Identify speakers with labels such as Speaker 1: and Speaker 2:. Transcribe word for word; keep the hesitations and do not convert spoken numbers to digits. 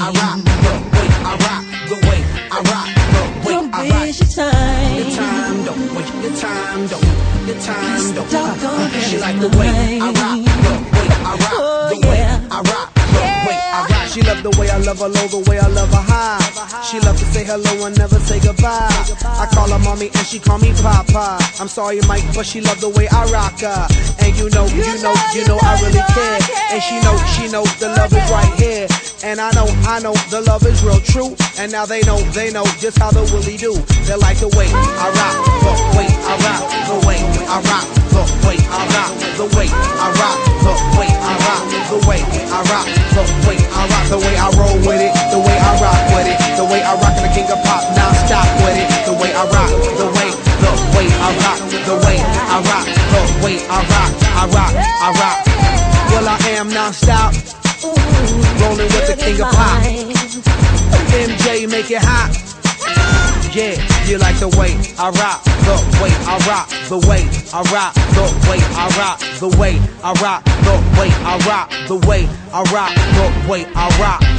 Speaker 1: I rock, the way I rock, the way I rock, the way
Speaker 2: don't
Speaker 1: I rock.
Speaker 2: waste your time.
Speaker 1: Your time, don't waste your time, don't your time, don't.
Speaker 2: Doggone
Speaker 1: She
Speaker 2: it,
Speaker 1: like the way I rock, the way I rock,
Speaker 2: Oh,
Speaker 1: the way
Speaker 2: yeah.
Speaker 1: I rock, the way I rock. She love the way I love her low, the way I love her high. She love to say hello and never say goodbye. I call her mommy and she call me papa. I'm sorry, Mike, but she love the way I rock her. And you know, you know, you know I really care. And she know, she know the love is right here. And I know, I know the love is real true. And now they know, they know just how the Willie do. They like the way I rock, the way I rock, the way I rock, the way I rock, the way I rock, the way I rock, the way I rock, the way I rock, the way I roll with it, the way I rock with it, the way I rock in the king of pop, now stop with it, the way I rock, the way, the way I rock, the way I rock, the way I rock, I rock, I rock. Well, I am non-stop, rolling with the king of pop. M J make it hot. Yeah, you like the way I rock, the way I rock, the way I rock, the way I rock, the way I rock, the way I rock, the way I rock, the way I rock.